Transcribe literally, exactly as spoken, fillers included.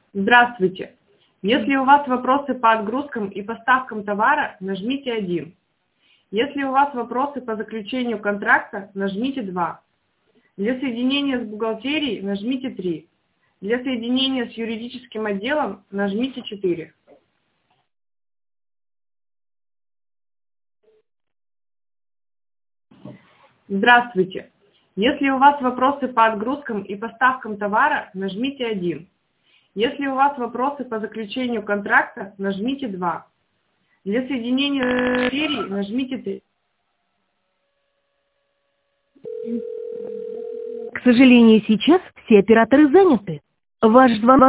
Здравствуйте! Если у вас вопросы по отгрузкам и поставкам товара, нажмите один. Если у вас вопросы по заключению контракта, нажмите два. Для соединения с бухгалтерией нажмите три. Для соединения с юридическим отделом нажмите четыре. Здравствуйте! Если у вас вопросы по отгрузкам и поставкам товара, нажмите один. Если у вас вопросы по заключению контракта, нажмите два. Для соединения с бухгалтерией нажмите три. К сожалению, сейчас все операторы заняты. Ваш звонок